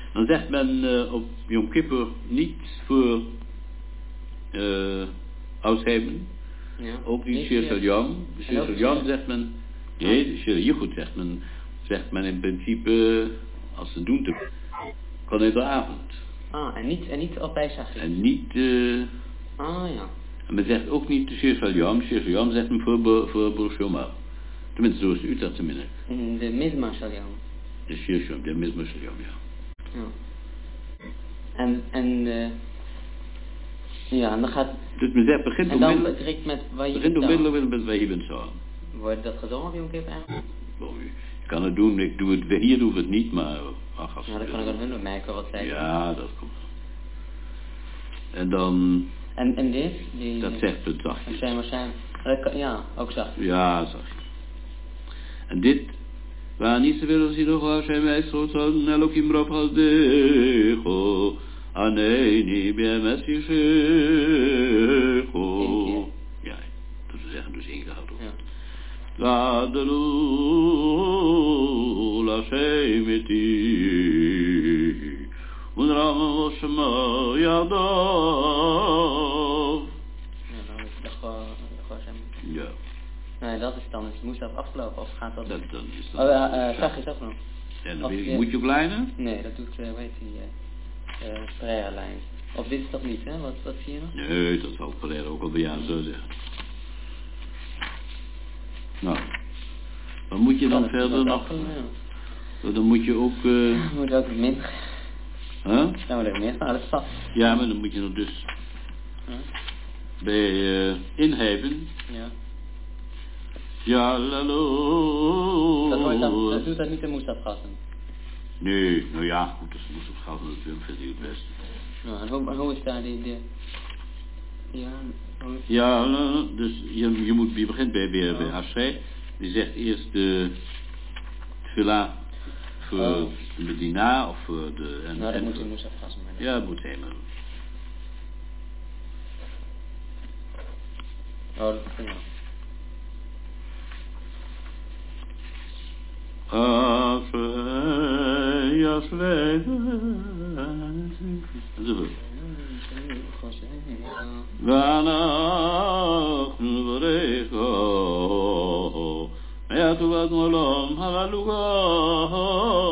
Dan zegt men op Yom Kippur niet voor Oudsheimen. Ja. Ook niet Shir Shal Yom. Shir Shal Yom zegt men... Nee, Shir Yichud zegt men in principe als ze doen te... Van iedere avond. En niet op bij Shachrit. En niet... ja. En men zegt ook niet Shir Shal Yom. Shir Shal Yom zegt men voor Baruch Shomar. Tenminste, zo is de Utrechtse minne. De Mizmar Shal Yom. De Shir Shal Yom, de Mizmar Shal Yom, ja. En dan gaat... Dus men zegt, begint onmiddellijk met Vahibin Zohan. Wordt dat gezongen op Yom Kippur eigenlijk? Je kan het doen, hier doe ik het niet, maar... Ach, dan kan ik aan hun merken wat zij... Ja, dat komt. En dan... En dit? Dat zegt het zachtjes. Ja, ook zachtjes. Ja, zachtjes. En dit... Waar niet zoveel als hij nog was, hij mij schoot aan Elohim Rav Haldecho. Aneni BMS Yishecho. Ja, dat we zeggen dus ingehouden. Ja. Gadelu Lashem eti Unram Shema Yadav. Ja, dan is het gewoon ja. Nee, dat is dan. Het moest afgelopen, of gaat dat? Dan is dat. Zag je dat nog? En dan moet je op lijnen? Nee, dat doet, weet die, Pereira-lijn. Of dit is toch niet, hè? Wat zie je nog? Nee, dat zal Pereira ook al bij jou zo zeggen. Nou, dan moet je dan verder nog... Dan moet je ook... moet je ook het min... Huh? Dan moet je ook meer van alles vast. Ja, maar dan moet je nog dus... Bij inheven... Ja. Ja, lalo. Dat doet dat niet de Moestafgassen. Nee, nou ja, goed, dat is Moestafgassen natuurlijk, vind ik het beste. Nou, en hoe is daar die ja, dus je begint bij Afschei. Die zegt eerst de Tfila voor de Medina of voor de... Nou, dat moet je Moestafgassen maar doen. Ja, dat moet hij maar doen. Dat vind ik wel. Ashrei ואנחנו נברכו יטובת עולם הללוה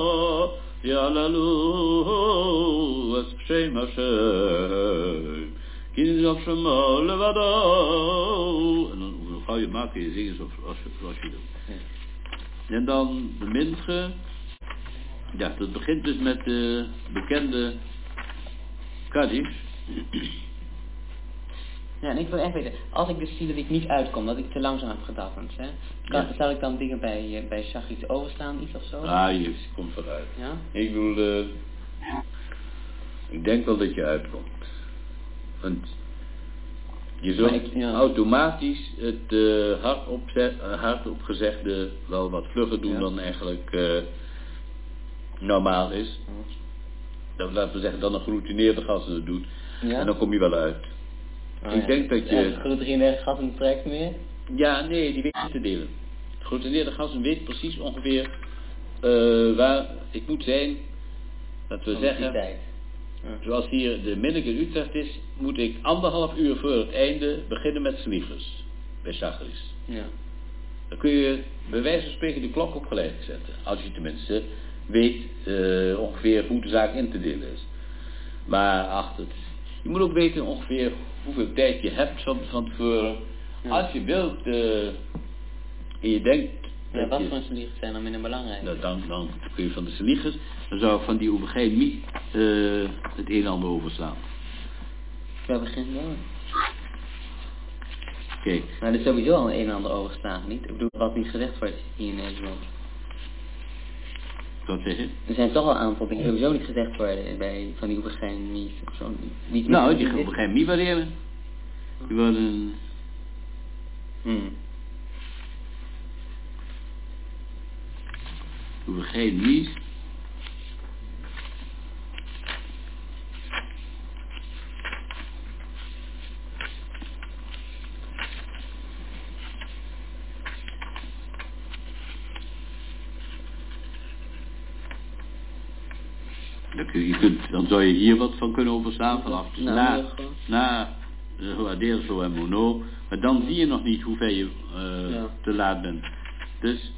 יעללו את שם השם כי נזרק שמו לבדו. En dan ga je maken je zingen zoals je doet. En dan de minche. Ja, dat begint dus met de bekende Kaddish. Ja, en ik wil echt weten, als ik dus zie dat ik niet uitkom, dat ik te langzaam heb gedacht, hè, zal ik dan dingen bij Shachrit overslaan, iets of zo? Je komt vooruit. Ja? Ik bedoel, ik denk wel dat je uitkomt. Want je zult automatisch het hardop gezegde wel wat vlugger doen dan eigenlijk normaal is. Dat, laten we zeggen, dan een geroutineerde gast het doet. Ja? En dan kom je wel uit. Ik denk dat je... Geroutineerde gasten trekt meer? Ja, nee, die weet niet te delen. Geroutineerde gasten weet precies ongeveer waar ik moet zijn. Dat we zeggen... Zoals hier de minnig in Utrecht is, moet ik 1,5 uur voor het einde beginnen met sliegers. Bij Shachris. Ja. Dan kun je bij wijze van spreken de klok op gelijk zetten. Als je tenminste weet ongeveer hoe de zaak in te delen is. Maar je moet ook weten ongeveer hoeveel tijd je hebt van tevoren. Ja. Als je wilt en je denkt... Ja, wat voor sliegers zijn dan minder belangrijk? Nou, dan kun je van de sliegers, dan zou ik van die Oebegei het een en ander overslaan. Ja, begin wel. Kijk. Maar er is sowieso al een en ander overgeslagen, niet? Ik bedoel, wat niet gezegd wordt hier in Nederland. Wat zeg je? Er zijn toch al een aantal dingen sowieso niet gezegd worden bij van die Oebegei of zo. Nou, die Oebegei waarderen. Die worden... Oebegei niet. Dan zou je hier wat van kunnen overslaan vanaf na Adelso en Monod. Maar dan zie je nog niet hoe ver je te laat bent. Dus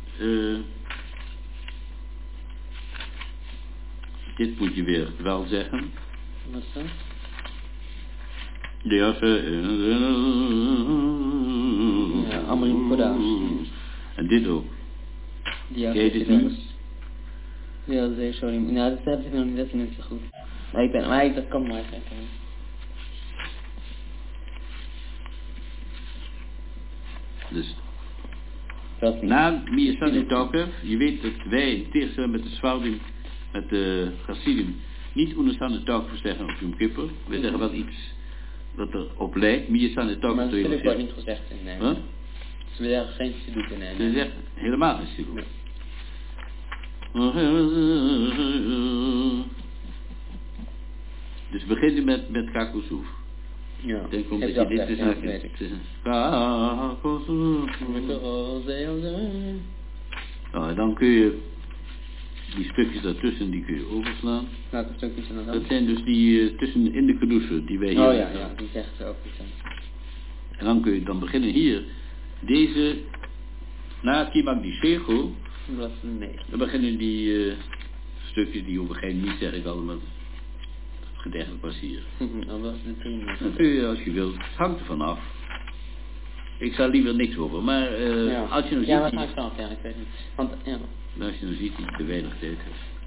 dit moet je weer wel zeggen. Wat is dat? De Amarim Kodash. En dit ook. Ken je dit nu? Ja, dat is sorry. Nou, dat heb ik nog niet, dat is niet zo goed. Maar dat kan maar zeggen. Dus na Miasani Tokef, je weet dat wij in tegenstelling met de Zwardim, met de Chassidim, niet onderstaande Tokef zeggen op Yom Kippur. We zeggen wel iets wat erop lijkt. Miasani Tokef. Maar dat wordt niet gezegd in Nederland. Ze willen geen Siduk in Nederland. Ze zeggen helemaal geen Siduk. Dus we beginnen met Kakusuf. Ja, denk dat je dit is nou, dan kun je die stukjes daartussen, die kun je overslaan. Welke stukjes zijn dat? Dat zijn dus die tussen in de kedusha die wij hier ja, die zeggen ze ook niet. En dan beginnen hier deze na Kimak die Shego. Dan beginnen die stukjes die op een gegeven moment niet, zeg ik allemaal. Gedechtelijk was hier. Dan was de 10. Dan kun je als je wilt, het hangt ervan af. Ik zou liever niks over, maar als je nou ziet... Ja, maar het hangt vanaf, ik weet niet. Want, als je nou ziet dat je te weinig tijd hebt.